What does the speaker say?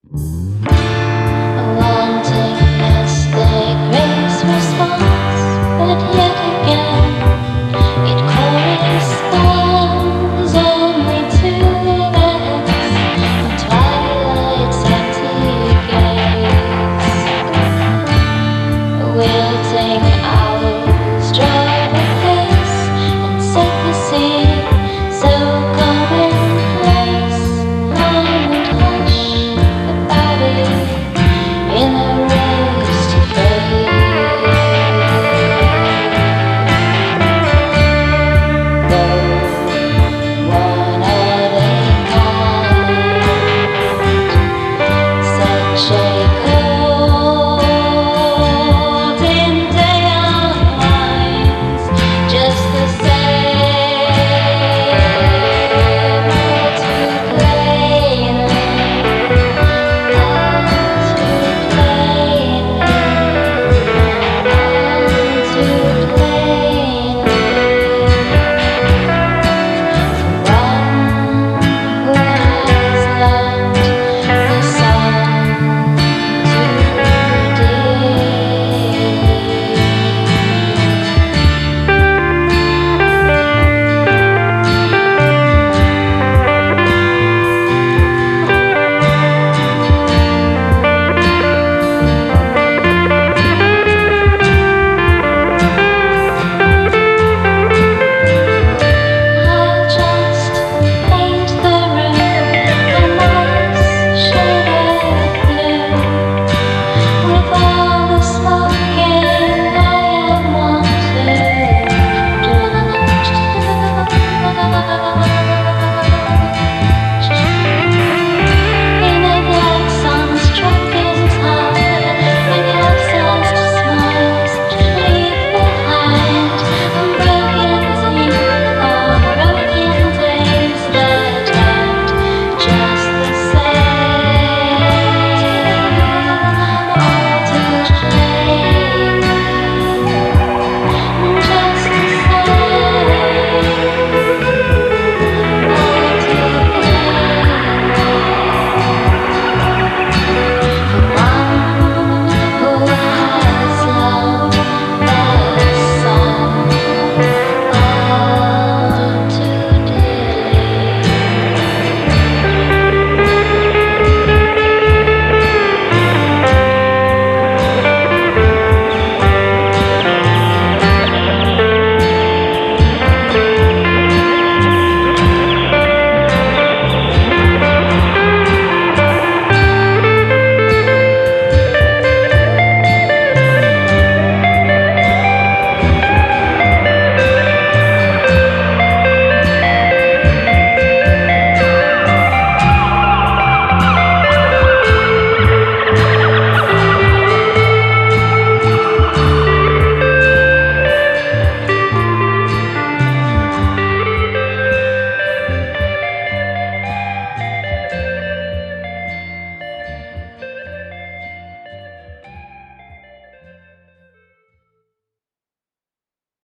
Wanting as the grace response, but yet again it corresponds only to the heads of twilight's empty gates. Wilting owls drive a face and set the scene so commonplace. Harm and hush about it in a race to fade. Though one of a kind, such a